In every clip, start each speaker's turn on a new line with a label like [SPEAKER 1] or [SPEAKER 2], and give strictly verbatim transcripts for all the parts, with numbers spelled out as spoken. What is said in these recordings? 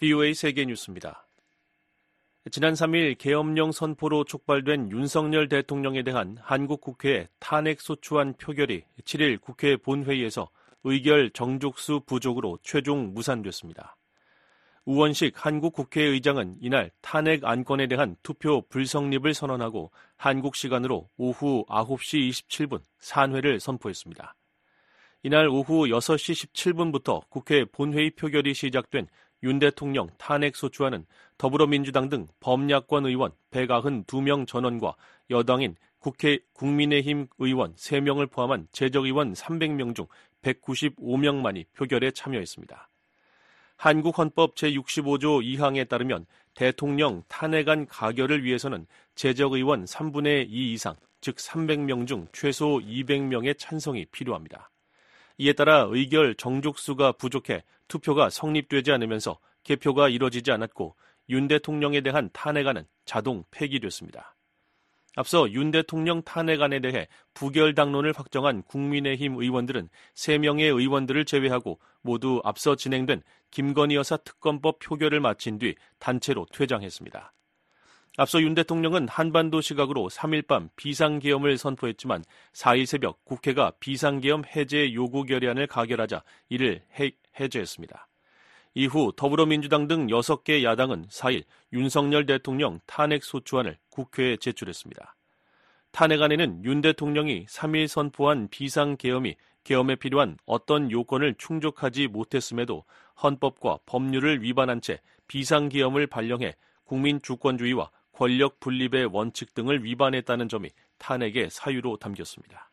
[SPEAKER 1] 브이오에이 세계뉴스입니다. 지난 삼 일 계엄령 선포로 촉발된 윤석열 대통령에 대한 한국 국회의 탄핵소추안 표결이 칠 일 국회 본회의에서 의결 정족수 부족으로 최종 무산됐습니다. 우원식 한국 국회의장은 이날 탄핵 안건에 대한 투표 불성립을 선언하고 한국 시간으로 오후 아홉 시 이십칠 분 산회를 선포했습니다. 이날 오후 여섯 시 십칠 분부터 국회 본회의 표결이 시작된 윤 대통령 탄핵소추안은 더불어민주당 등 범야권 의원 백구십이 명 전원과 여당인 국회 국민의힘 의원 세 명을 포함한 재적의원 삼백 명 중 백구십오 명만이 표결에 참여했습니다. 한국 헌법 제육십오 조 이 항에 따르면 대통령 탄핵안 가결을 위해서는 재적의원 삼분의 이 이상, 즉 삼백 명 중 최소 이백 명의 찬성이 필요합니다. 이에 따라 의결 정족수가 부족해 투표가 성립되지 않으면서 개표가 이뤄지지 않았고 윤 대통령에 대한 탄핵안은 자동 폐기됐습니다. 앞서 윤 대통령 탄핵안에 대해 부결 당론을 확정한 국민의힘 의원들은 세 명의 의원들을 제외하고 모두 앞서 진행된 김건희 여사 특검법 표결을 마친 뒤 단체로 퇴장했습니다. 앞서 윤 대통령은 한반도 시각으로 삼 일 밤 비상계엄을 선포했지만 사 일 새벽 국회가 비상계엄 해제 요구 결의안을 가결하자 이를 해, 해제했습니다. 이후 더불어민주당 등 여섯 개 야당은 사 일 윤석열 대통령 탄핵소추안을 국회에 제출했습니다. 탄핵안에는 윤 대통령이 삼 일 선포한 비상계엄이 계엄에 필요한 어떤 요건을 충족하지 못했음에도 헌법과 법률을 위반한 채 비상계엄을 발령해 국민 주권주의와 권력 분립의 원칙 등을 위반했다는 점이 탄핵의 사유로 담겼습니다.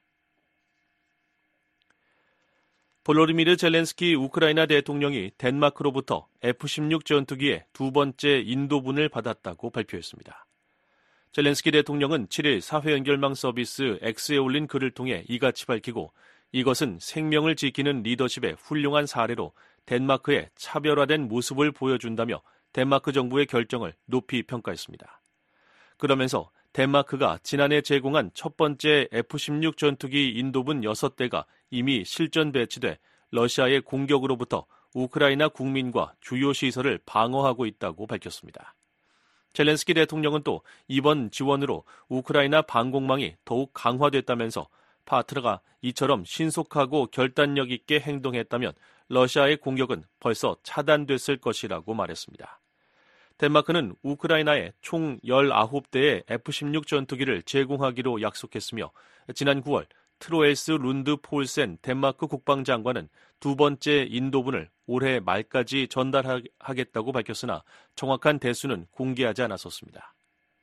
[SPEAKER 1] 볼로디미르 젤렌스키 우크라이나 대통령이 덴마크로부터 에프 십육 전투기의 두 번째 인도분을 받았다고 발표했습니다. 젤렌스키 대통령은 칠 일 사회 연결망 서비스 X에 올린 글을 통해 이같이 밝히고 이것은 생명을 지키는 리더십의 훌륭한 사례로 덴마크의 차별화된 모습을 보여준다며 덴마크 정부의 결정을 높이 평가했습니다. 그러면서 덴마크가 지난해 제공한 첫 번째 에프 십육 전투기 인도분 여섯 대가 이미 실전 배치돼 러시아의 공격으로부터 우크라이나 국민과 주요 시설을 방어하고 있다고 밝혔습니다. 젤렌스키 대통령은 또 이번 지원으로 우크라이나 방공망이 더욱 강화됐다면서 파트너가 이처럼 신속하고 결단력 있게 행동했다면 러시아의 공격은 벌써 차단됐을 것이라고 말했습니다. 덴마크는 우크라이나에 총 열아홉 대의 에프 십육 전투기를 제공하기로 약속했으며 지난 구월 트로엘스 룬드 폴센 덴마크 국방장관은 두 번째 인도분을 올해 말까지 전달하겠다고 밝혔으나 정확한 대수는 공개하지 않았었습니다.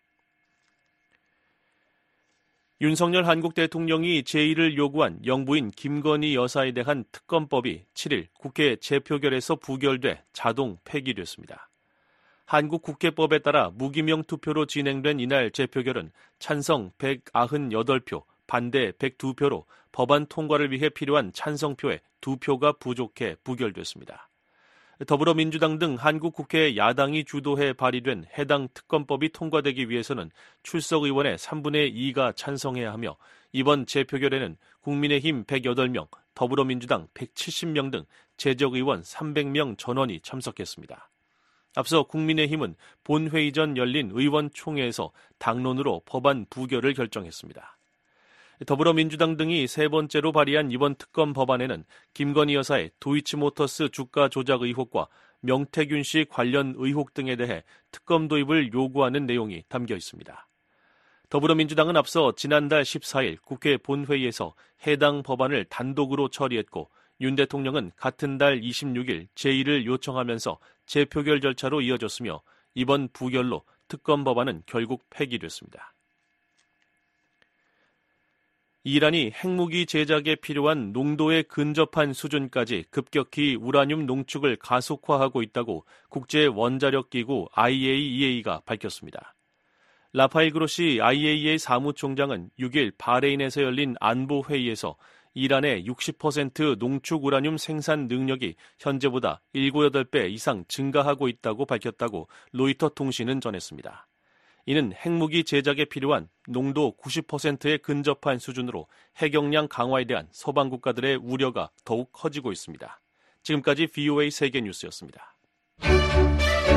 [SPEAKER 1] 윤석열 한국 대통령이 제의를 요구한 영부인 김건희 여사에 대한 특검법이 칠 일 국회 재표결에서 부결돼 자동 폐기됐습니다. 한국 국회법에 따라 무기명 투표로 진행된 이날 재표결은 찬성 백구십팔 표, 반대 백이 표로 법안 통과를 위해 필요한 찬성표의 두 표가 부족해 부결됐습니다. 더불어민주당 등 한국 국회 야당이 주도해 발의된 해당 특검법이 통과되기 위해서는 출석 의원의 삼분의 이가 찬성해야 하며 이번 재표결에는 국민의힘 백팔 명, 더불어민주당 백칠십 명 등 재적 의원 삼백 명 전원이 참석했습니다. 앞서 국민의힘은 본회의 전 열린 의원총회에서 당론으로 법안 부결을 결정했습니다. 더불어민주당 등이 세 번째로 발의한 이번 특검 법안에는 김건희 여사의 도이치모터스 주가 조작 의혹과 명태균 씨 관련 의혹 등에 대해 특검 도입을 요구하는 내용이 담겨 있습니다. 더불어민주당은 앞서 지난달 십사 일 국회 본회의에서 해당 법안을 단독으로 처리했고 윤 대통령은 같은 달 이십육 일 제의를 요청하면서 재표결 절차로 이어졌으며 이번 부결로 특검 법안은 결국 폐기됐습니다. 이란이 핵무기 제작에 필요한 농도에 근접한 수준까지 급격히 우라늄 농축을 가속화하고 있다고 국제원자력기구 아이에이이에이가 밝혔습니다. 라파엘 그로시 아이에이이에이 사무총장은 육 일 바레인에서 열린 안보회의에서 이란의 육십 퍼센트 농축 우라늄 생산 능력이 현재보다 일곱, 여덟 배 이상 증가하고 있다고 밝혔다고 로이터 통신은 전했습니다. 이는 핵무기 제작에 필요한 농도 구십 퍼센트에 근접한 수준으로 핵역량 강화에 대한 서방 국가들의 우려가 더욱 커지고 있습니다. 지금까지 브이오에이 세계뉴스였습니다.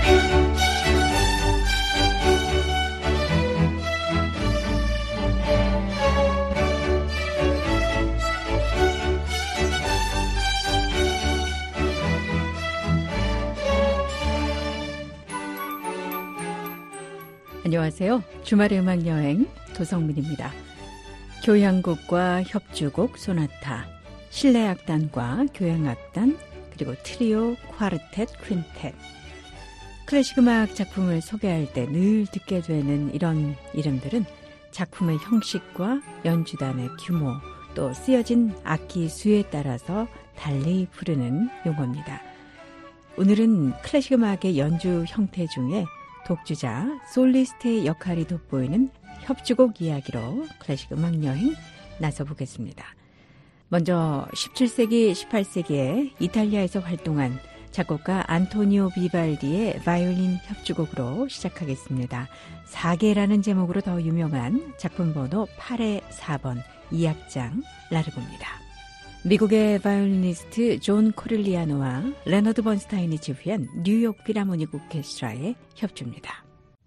[SPEAKER 2] 안녕하세요. 주말의 음악여행 도성민입니다. 교향곡과 협주곡, 소나타, 실내악단과 교향악단, 그리고 트리오, 콰르텟, 퀸텟. 클래식 음악 작품을 소개할 때 늘 듣게 되는 이런 이름들은 작품의 형식과 연주단의 규모, 또 쓰여진 악기 수에 따라서 달리 부르는 용어입니다. 오늘은 클래식 음악의 연주 형태 중에 독주자, 솔리스트의 역할이 돋보이는 협주곡 이야기로 클래식 음악여행 나서보겠습니다. 먼저 십칠 세기, 십팔 세기에 이탈리아에서 활동한 작곡가 안토니오 비발디의 바이올린 협주곡으로 시작하겠습니다. 사계라는 제목으로 더 유명한 작품 번호 팔의 사 번 이 악장 라르고입니다. 미국의 바이올리니스트 존 코릴리아노와 레너드 번스타인이 지휘한 뉴욕 필하모닉 오케스트라의 협주입니다.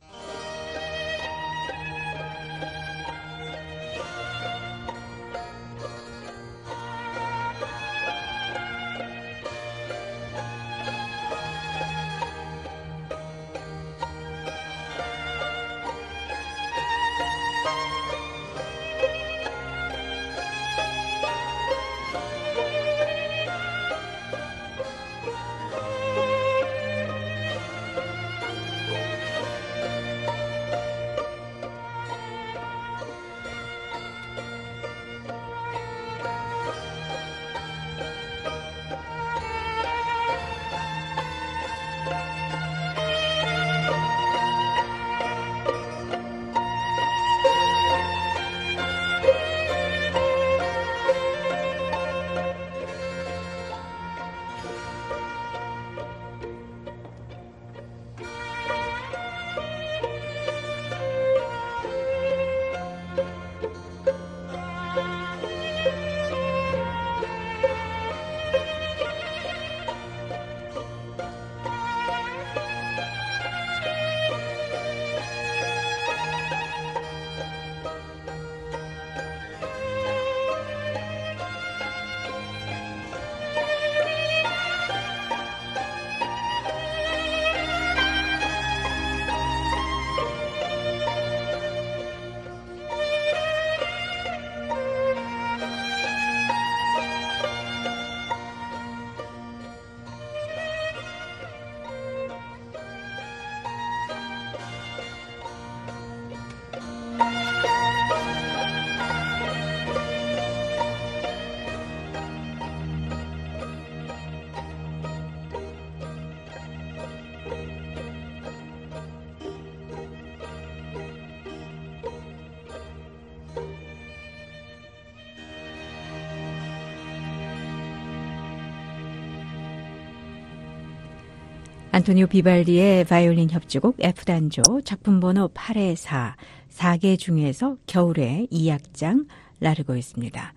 [SPEAKER 2] 안토니오 비발디의 바이올린 협주곡 F단조 작품 번호 팔의 사, 사 개 중에서 겨울의 이 악장 라르고였습니다.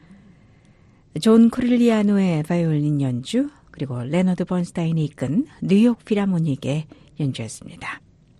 [SPEAKER 2] 존 코릴리아노의 바이올린 연주, 그리고 레너드 번스타인이 이끈 뉴욕 필하모닉의 연주였습니다.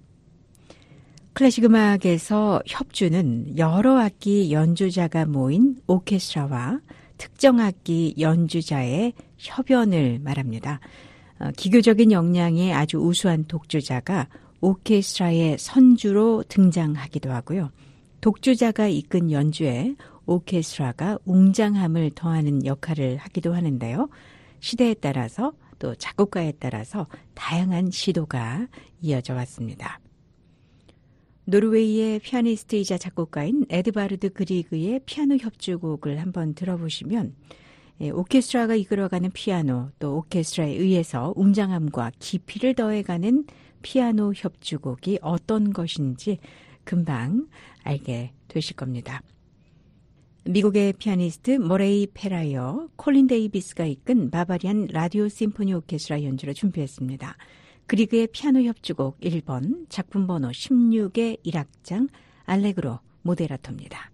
[SPEAKER 2] 클래식 음악에서 협주는 여러 악기 연주자가 모인 오케스트라와 특정 악기 연주자의 협연을 말합니다. 어, 기교적인 역량의 아주 우수한 독주자가 오케스트라의 선주로 등장하기도 하고요. 독주자가 이끈 연주에 오케스트라가 웅장함을 더하는 역할을 하기도 하는데요. 시대에 따라서 또 작곡가에 따라서 다양한 시도가 이어져 왔습니다. 노르웨이의 피아니스트이자 작곡가인 에드바르드 그리그의 피아노 협주곡을 한번 들어보시면 오케스트라가 이끌어가는 피아노, 또 오케스트라에 의해서 웅장함과 깊이를 더해가는 피아노 협주곡이 어떤 것인지 금방 알게 되실 겁니다. 미국의 피아니스트 모레이 페라이어, 콜린 데이비스가 이끈 바바리안 라디오 심포니 오케스트라 연주로 준비했습니다. 그리그의 피아노 협주곡 일 번, 작품 번호 십육의 일 악장 알레그로 모데라토입니다.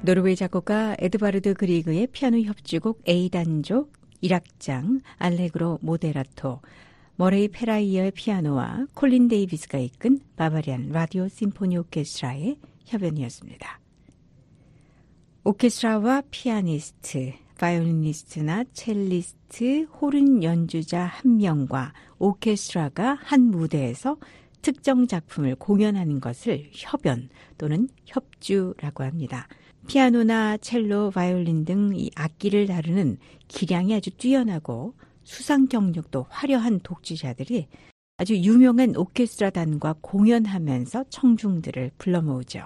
[SPEAKER 2] 노르웨이 작곡가 에드바르드 그리그의 피아노 협주곡 A단조 일 악장 알레그로 모데라토, 머레이 페라이어의 피아노와 콜린 데이비스가 이끈 바바리안 라디오 심포니 오케스트라의 협연이었습니다. 오케스트라와 피아니스트, 바이올리니스트나 첼리스트, 호른 연주자 한 명과 오케스트라가 한 무대에서 특정 작품을 공연하는 것을 협연 또는 협주라고 합니다. 피아노나 첼로, 바이올린 등 이 악기를 다루는 기량이 아주 뛰어나고 수상 경력도 화려한 독주자들이 아주 유명한 오케스트라단과 공연하면서 청중들을 불러 모으죠.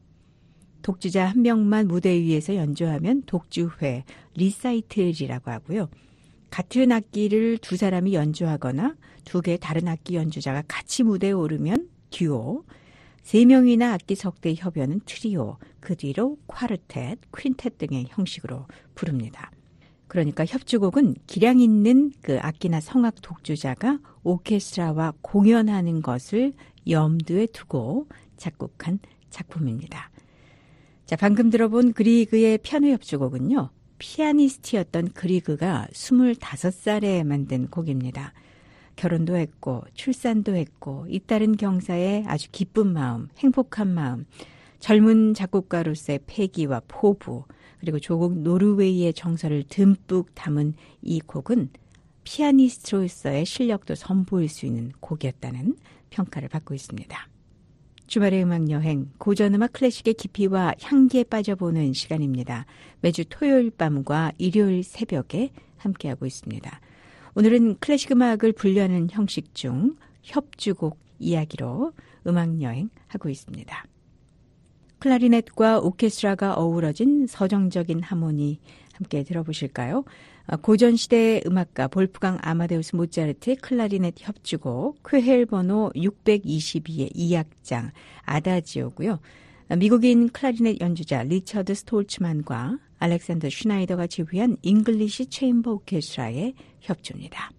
[SPEAKER 2] 독주자 한 명만 무대 위에서 연주하면 독주회, 리사이틀이라고 하고요. 같은 악기를 두 사람이 연주하거나 두 개의 다른 악기 연주자가 같이 무대에 오르면 듀오, 세 명이나 악기 석대 협연은 트리오, 그 뒤로 콰르텟, 퀸텟 등의 형식으로 부릅니다. 그러니까 협주곡은 기량 있는 그 악기나 성악 독주자가 오케스트라와 공연하는 것을 염두에 두고 작곡한 작품입니다. 자, 방금 들어본 그리그의 피아노 협주곡은요, 피아니스트였던 그리그가 스물다섯 살에 만든 곡입니다. 결혼도 했고 출산도 했고 잇따른 경사에 아주 기쁜 마음, 행복한 마음, 젊은 작곡가로서의 패기와 포부, 그리고 조국 노르웨이의 정서를 듬뿍 담은 이 곡은 피아니스트로서의 실력도 선보일 수 있는 곡이었다는 평가를 받고 있습니다. 주말의 음악여행, 고전음악 클래식의 깊이와 향기에 빠져보는 시간입니다. 매주 토요일 밤과 일요일 새벽에 함께하고 있습니다. 오늘은 클래식 음악을 분류하는 형식 중 협주곡 이야기로 음악여행 하고 있습니다. 클라리넷과 오케스트라가 어우러진 서정적인 하모니 함께 들어보실까요? 고전시대의 음악가 볼프강 아마데우스 모차르트의 클라리넷 협주곡 쾌헬 번호 육백이십이의 이 악장 아다지오고요. 미국인 클라리넷 연주자 리처드 스톨츠만과 알렉산더 슈나이더가 지휘한 잉글리시 체인버 오케스트라의 협주입니다.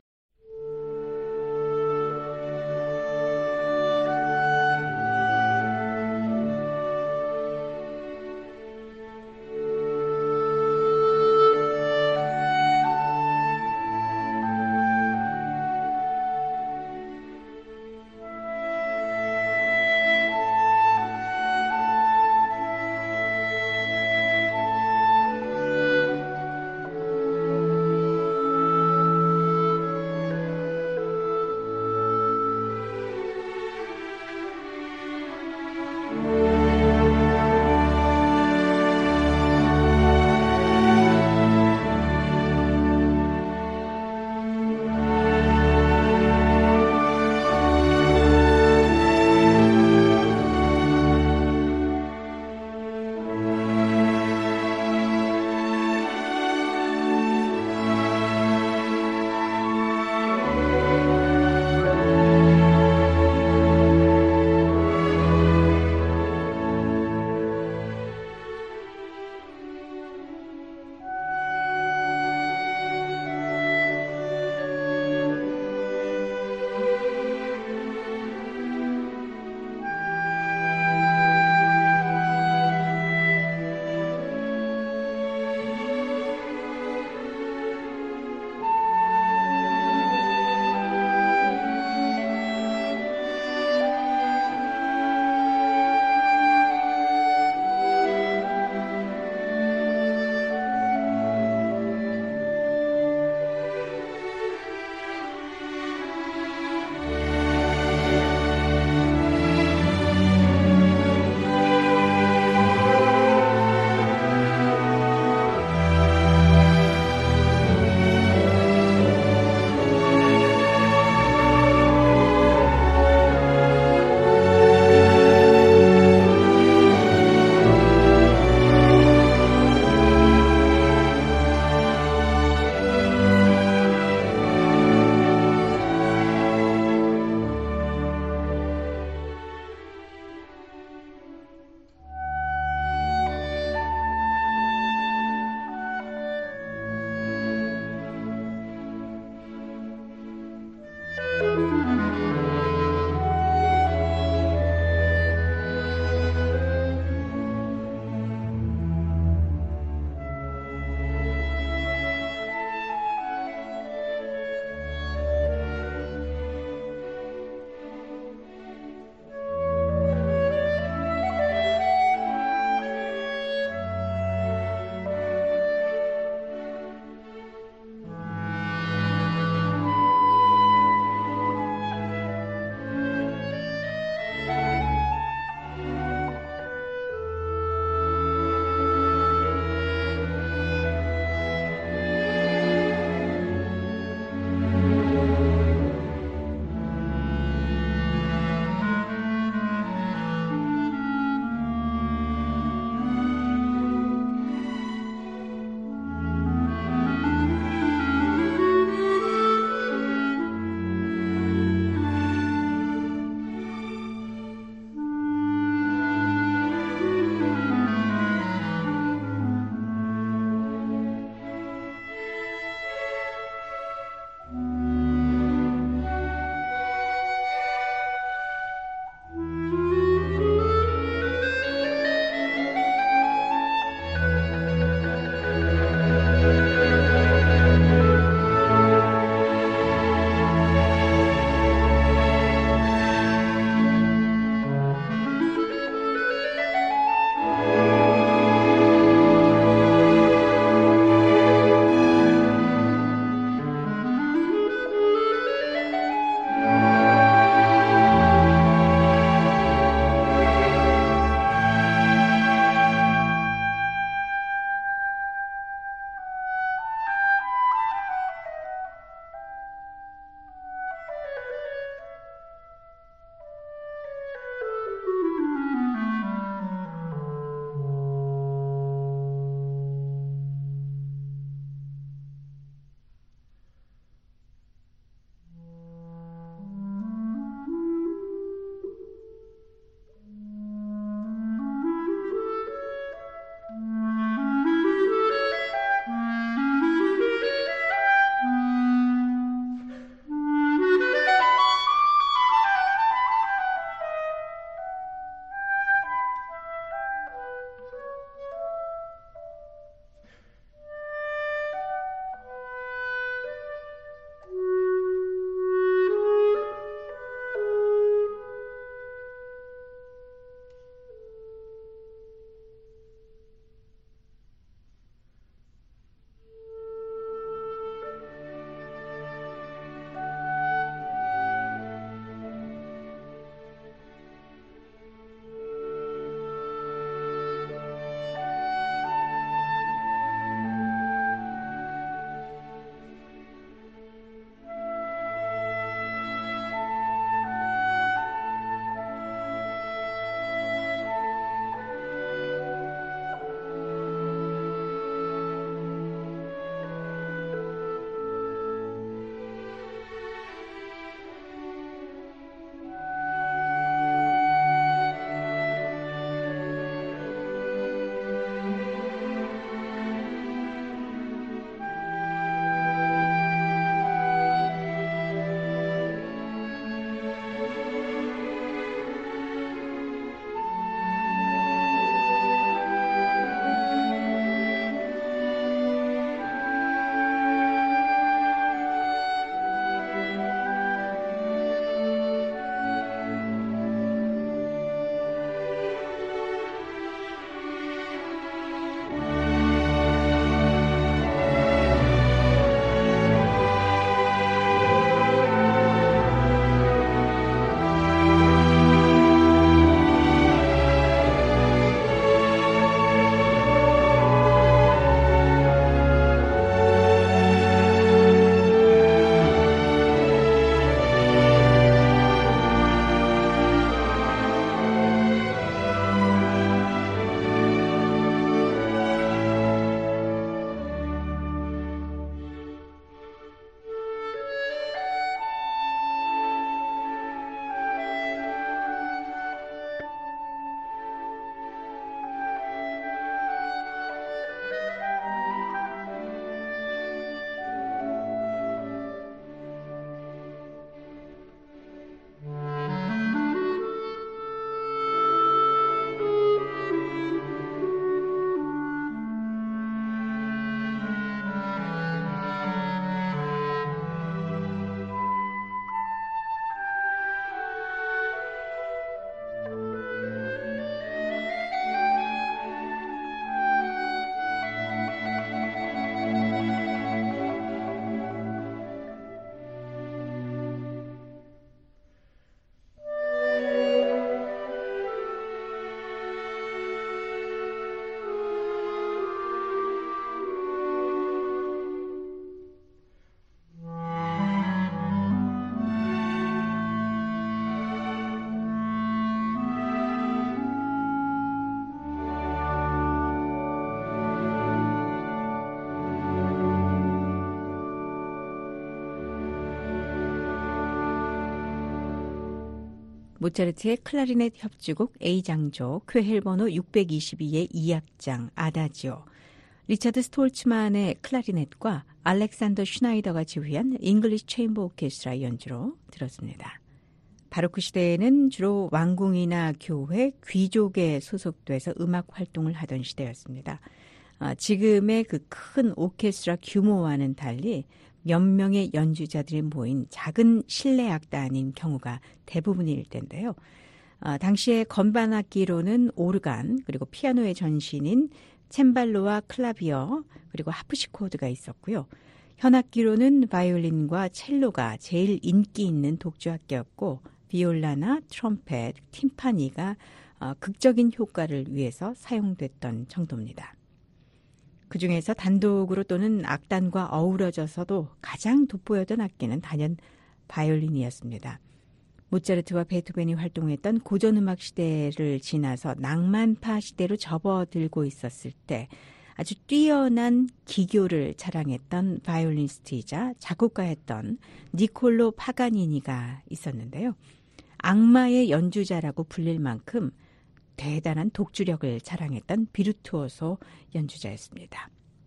[SPEAKER 2] 모차르트의 클라리넷 협주곡 A장조, 쾌헬 번호 육백이십이의 이 악장 아다지오, 리차드 스톨츠만의 클라리넷과 알렉산더 슈나이더가 지휘한 잉글리시 체인버 오케스트라 연주로 들었습니다. 바로크 시대에는 주로 왕궁이나 교회, 귀족에 소속돼서 음악 활동을 하던 시대였습니다. 아, 지금의 그 큰 오케스트라 규모와는 달리 몇 명의 연주자들이 모인 작은 실내 악단인 경우가 대부분일 텐데요. 아, 당시에 건반 악기로는 오르간, 그리고 피아노의 전신인 챈발로와 클라비어, 그리고 하프시코드가 있었고요. 현악기로는 바이올린과 첼로가 제일 인기 있는 독주악기였고, 비올라나 트럼펫, 팀파니가 어, 극적인 효과를 위해서 사용됐던 정도입니다. 그중에서 단독으로 또는 악단과 어우러져서도 가장 돋보였던 악기는 단연 바이올린이었습니다. 모차르트와 베토벤이 활동했던 고전음악 시대를 지나서 낭만파 시대로 접어들고 있었을 때 아주 뛰어난 기교를 자랑했던 바이올리니스트이자 작곡가였던 니콜로 파가니니가 있었는데요. 악마의 연주자라고 불릴 만큼 대단한 독주력을 자랑했던 비르투오소 연주자였습니다.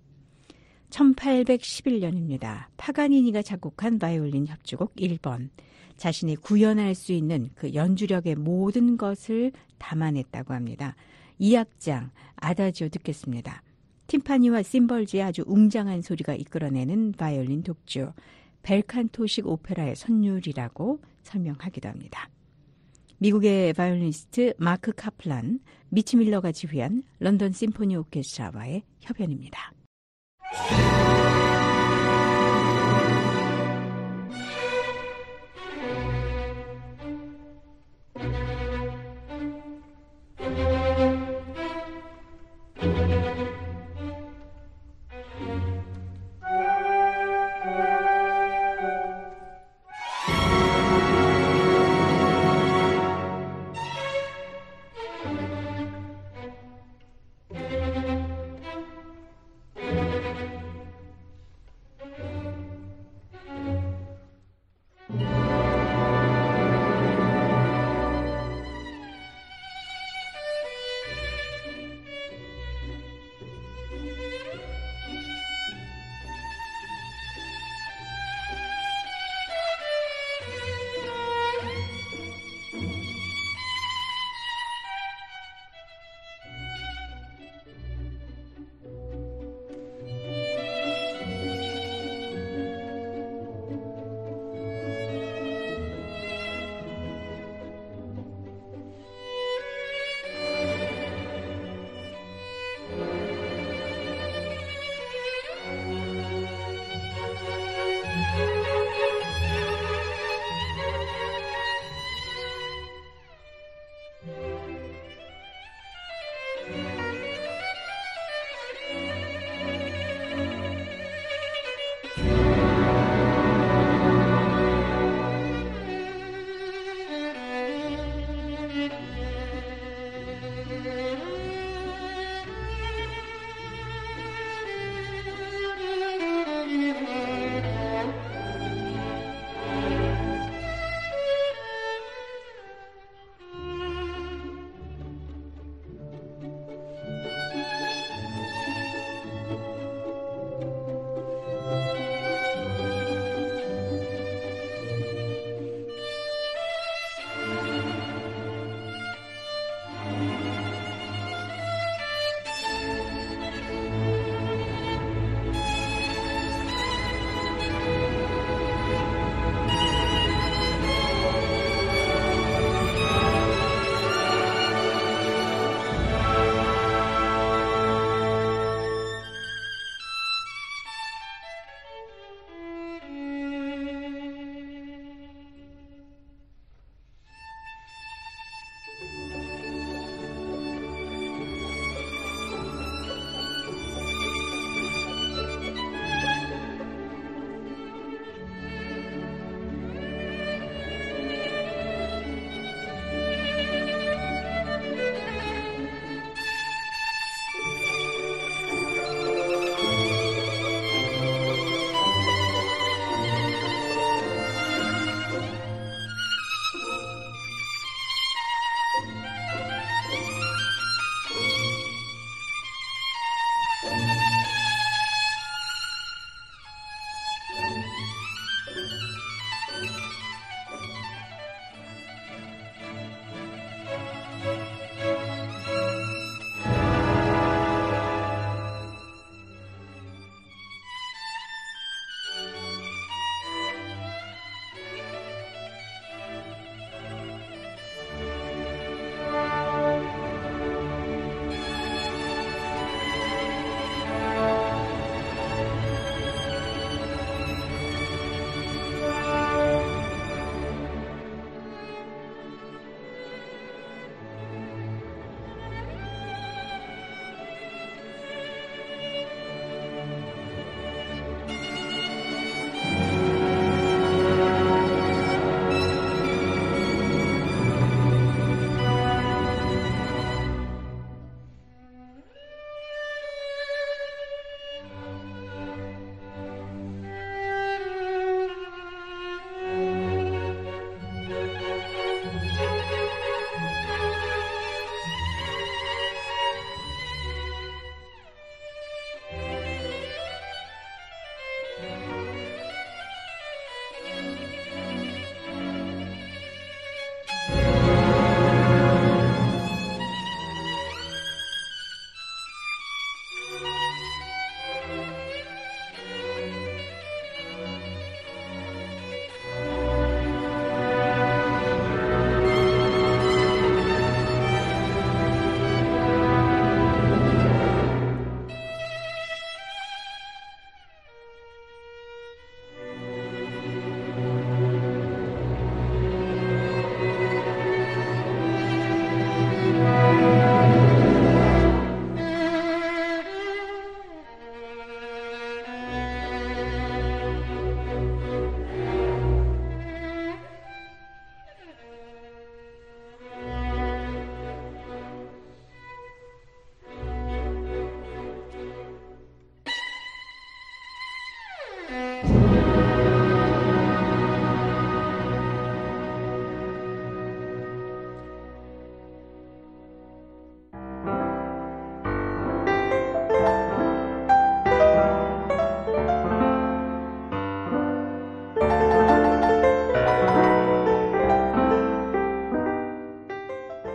[SPEAKER 2] 천팔백십일 년입니다. 파가니니가 작곡한 바이올린 협주곡 일 번. 자신이 구현할 수 있는 그 연주력의 모든 것을 담아냈다고 합니다. 이 악장 아다지오 듣겠습니다. 팀파니와 심벌즈의 아주 웅장한 소리가 이끌어내는 바이올린 독주, 벨칸토식 오페라의 선율이라고 설명하기도 합니다. 미국의 바이올리니스트 마크 카플란, 미치 밀러가 지휘한 런던 심포니 오케스트라와의 협연입니다.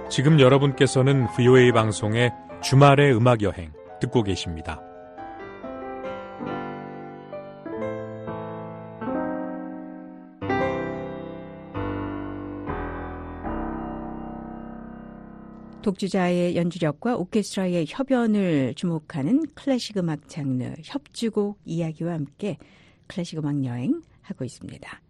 [SPEAKER 3] 지금 여러분께서는 브이오에이 방송의 주말의 음악여행 듣고 계십니다.
[SPEAKER 2] 독주자의 연주력과 오케스트라의 협연을 주목하는 클래식 음악 장르 협주곡 이야기와 함께 클래식 음악 여행 하고 있습니다.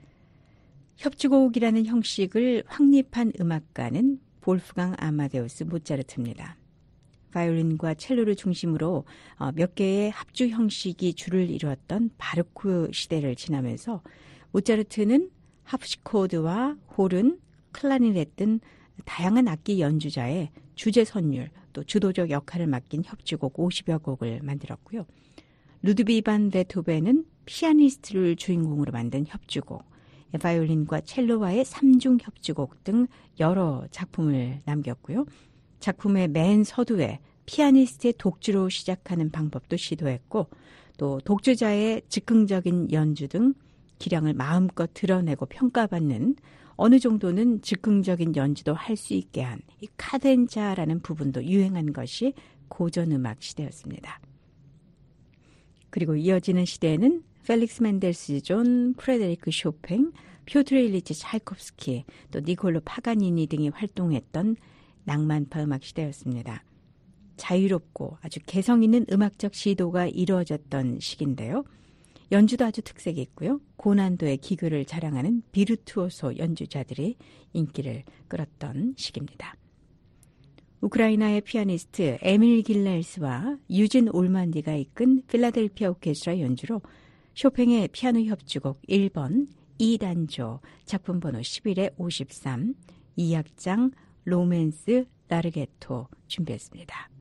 [SPEAKER 2] 협주곡이라는 형식을 확립한 음악가는 볼프강 아마데우스 모차르트입니다. 바이올린과 첼로를 중심으로 몇 개의 합주 형식이 주를 이루었던 바로크 시대를 지나면서 모차르트는 하프시코드와 호른, 클라리넷 등 다양한 악기 연주자의 주제 선율 또 주도적 역할을 맡긴 협주곡 오십여 곡을 만들었고요. 루드비 반 베토벤은 피아니스트를 주인공으로 만든 협주곡, 바이올린과 첼로와의 삼중 협주곡 등 여러 작품을 남겼고요. 작품의 맨 서두에 피아니스트의 독주로 시작하는 방법도 시도했고 또 독주자의 즉흥적인 연주 등 기량을 마음껏 드러내고 평가받는 어느 정도는 즉흥적인 연주도 할 수 있게 한 이 카덴자라는 부분도 유행한 것이 고전음악 시대였습니다. 그리고 이어지는 시대에는 펠릭스 멘델스 존, 프레데리크 쇼팽, 피오트르 일리치 차이콥스키, 또 니콜로 파가니니 등이 활동했던 낭만파 음악 시대였습니다. 자유롭고 아주 개성 있는 음악적 시도가 이루어졌던 시기인데요. 연주도 아주 특색이 있고요. 고난도의 기교를 자랑하는 비르투오소 연주자들이 인기를 끌었던 시기입니다. 우크라이나의 피아니스트 에밀 길렐스와 유진 올만디가 이끈 필라델피아 오케스트라 연주로 쇼팽의 피아노 협주곡 일 번 이 단조 작품 번호 십일에 오십삼 이 악장 로맨스 라르게토 준비했습니다.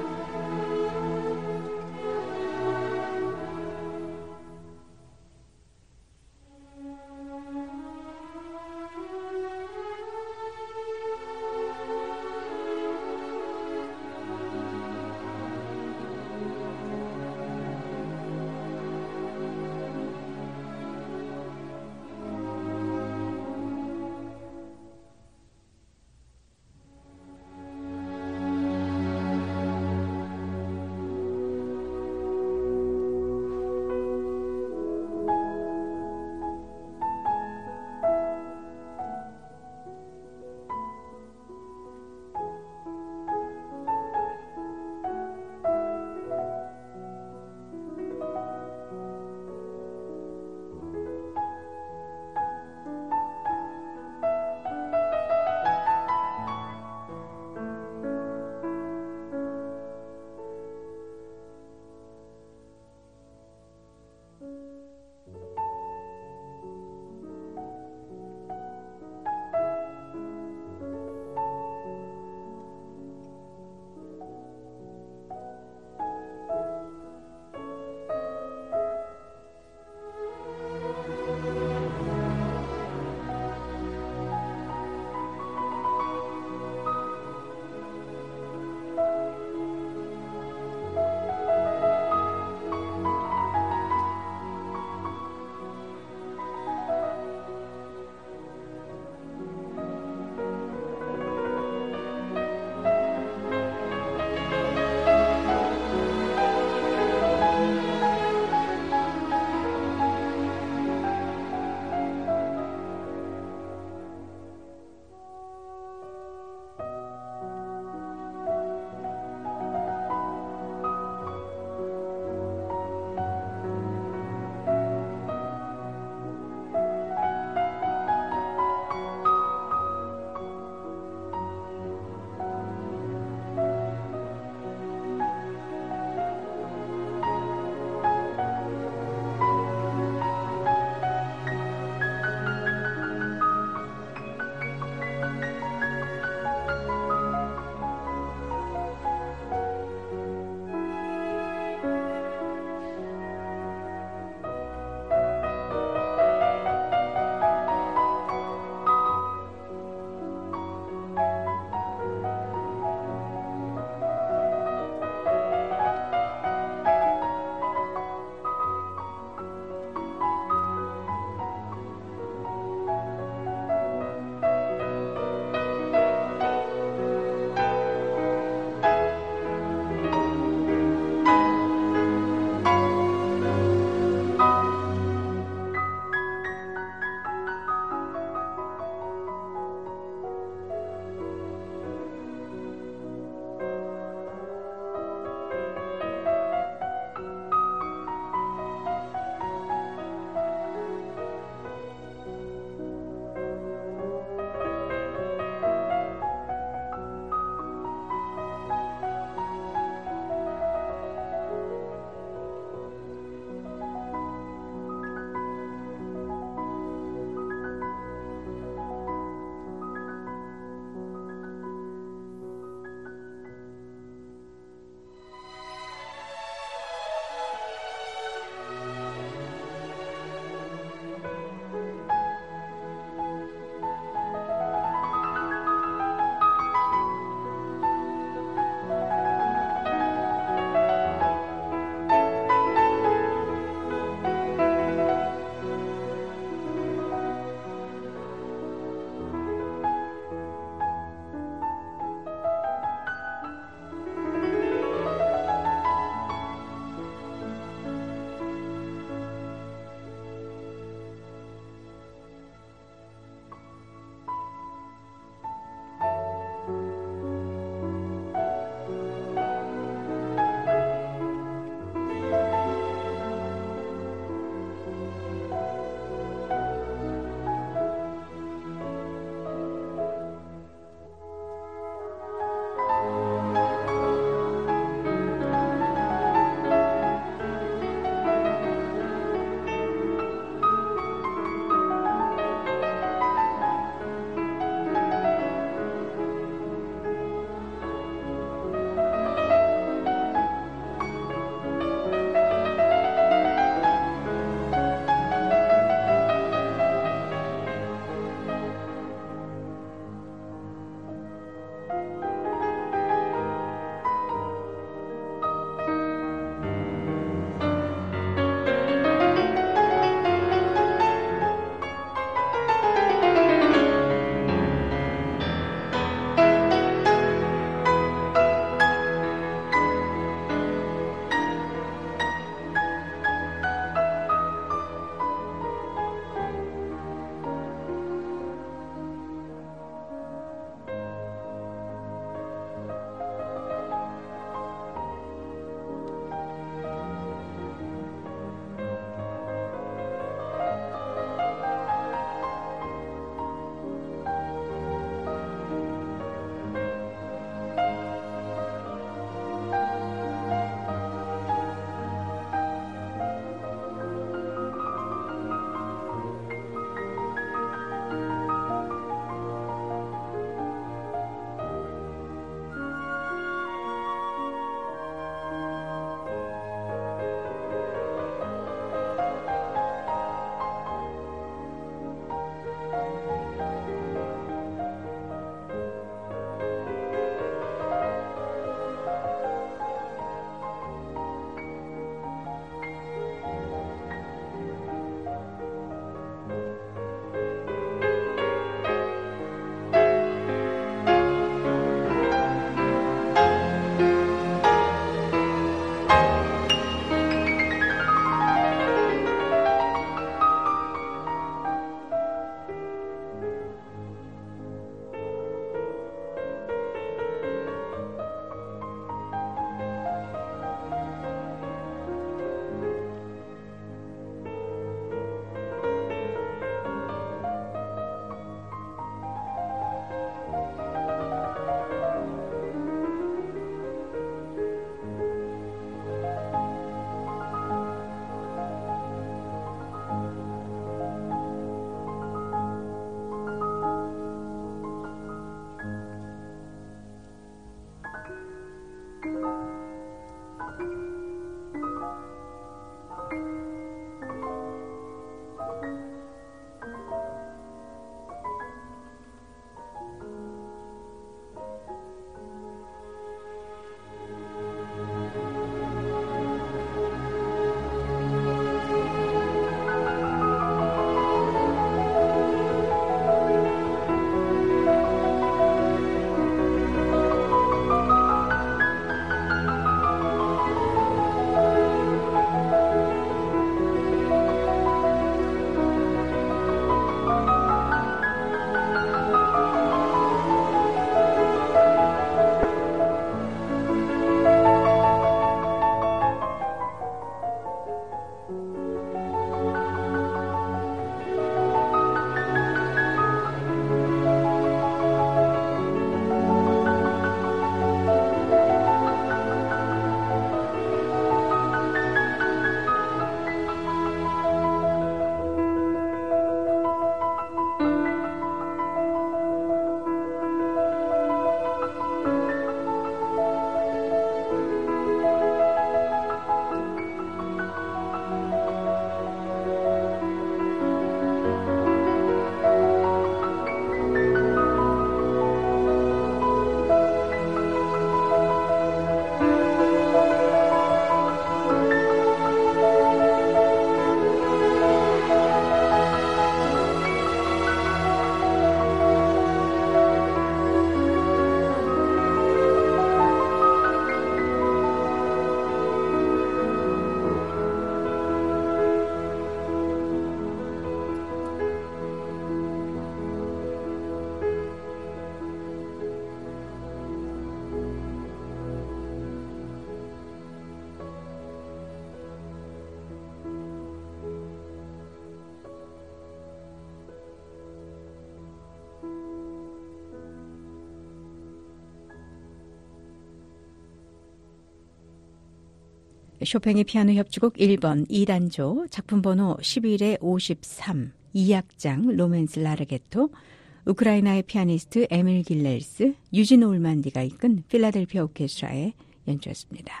[SPEAKER 2] 쇼팽의 피아노 협주곡 일 번 이 단조 작품 번호 십일에 오십삼 이 악장 로맨스 라르게토 우크라이나의 피아니스트 에밀 길렐스, 유진 올만디가 이끈 필라델피아 오케스트라의 연주였습니다.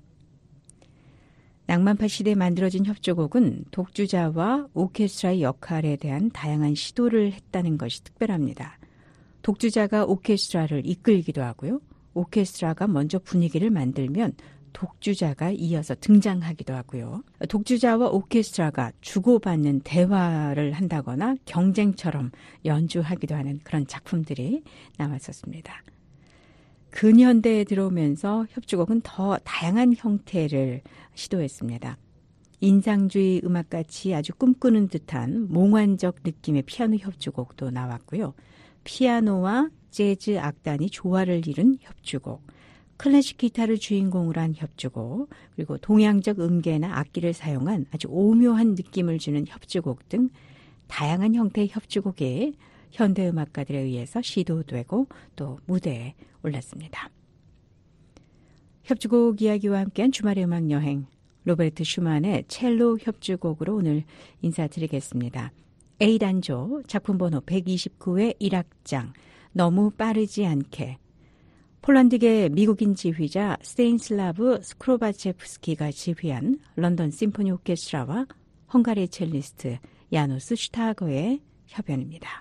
[SPEAKER 2] 낭만파 시대에 만들어진 협주곡은 독주자와 오케스트라의 역할에 대한 다양한 시도를 했다는 것이 특별합니다. 독주자가 오케스트라를 이끌기도 하고요. 오케스트라가 먼저 분위기를 만들면 독주자가 이어서 등장하기도 하고요. 독주자와 오케스트라가 주고받는 대화를 한다거나 경쟁처럼 연주하기도 하는 그런 작품들이 나왔었습니다. 근현대에 들어오면서 협주곡은 더 다양한 형태를 시도했습니다. 인상주의 음악같이 아주 꿈꾸는 듯한 몽환적 느낌의 피아노 협주곡도 나왔고요. 피아노와 재즈 악단이 조화를 이룬 협주곡, 클래식 기타를 주인공으로 한 협주곡, 그리고 동양적 음계나 악기를 사용한 아주 오묘한 느낌을 주는 협주곡 등 다양한 형태의 협주곡이 현대음악가들에 의해서 시도되고 또 무대에 올랐습니다. 협주곡 이야기와 함께한 주말의 음악여행, 로베르트 슈만의 첼로 협주곡으로 오늘 인사드리겠습니다. A 단조 작품 번호 백이십구 회 일 악장 너무 빠르지 않게, 폴란드계 미국인 지휘자 스테인슬라브 스크로바체프스키가 지휘한 런던 심포니 오케스트라와 헝가리 첼리스트 야누스 슈타거의 협연입니다.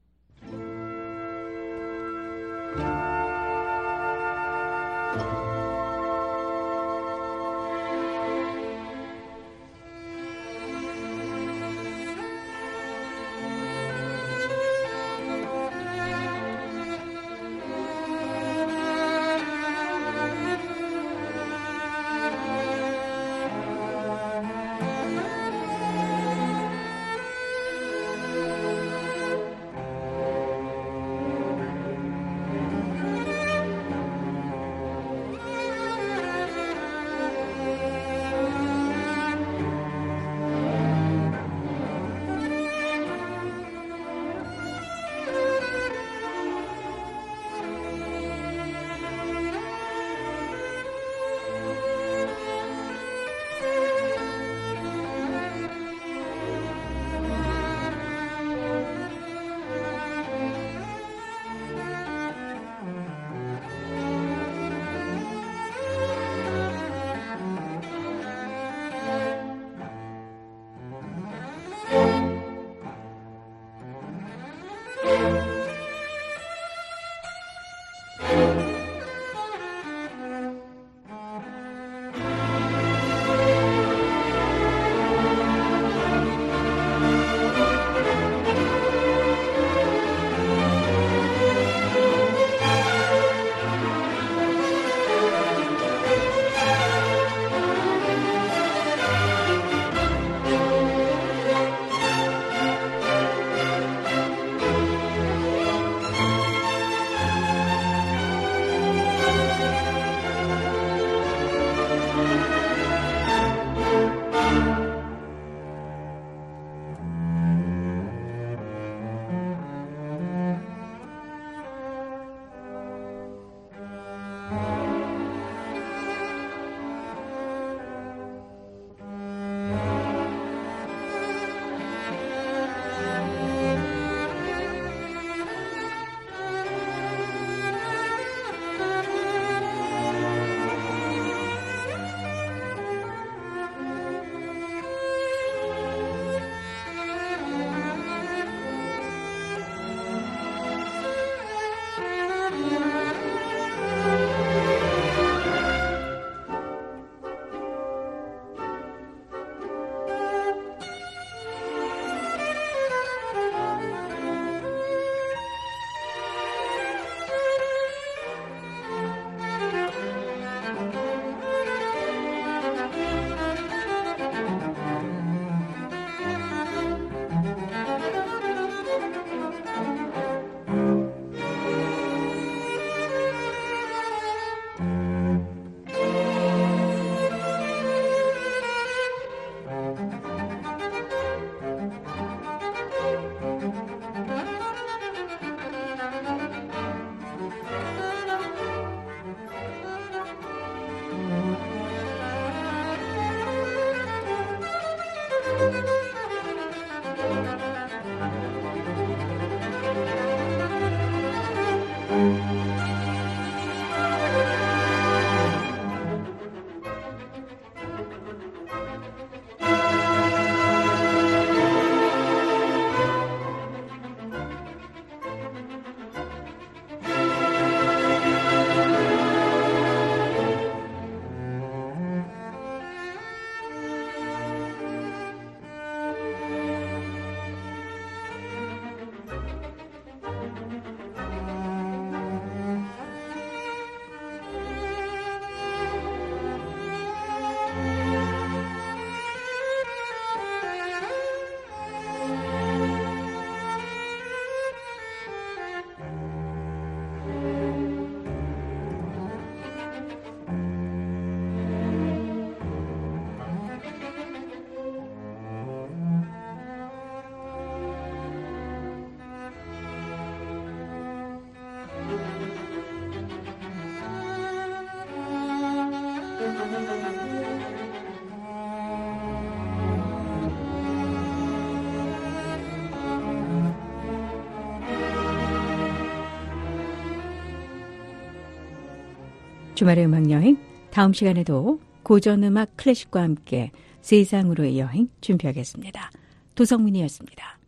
[SPEAKER 2] 주말의 음악여행, 다음 시간에도 고전음악 클래식과 함께 세상으로의 여행 준비하겠습니다. 도성민이었습니다.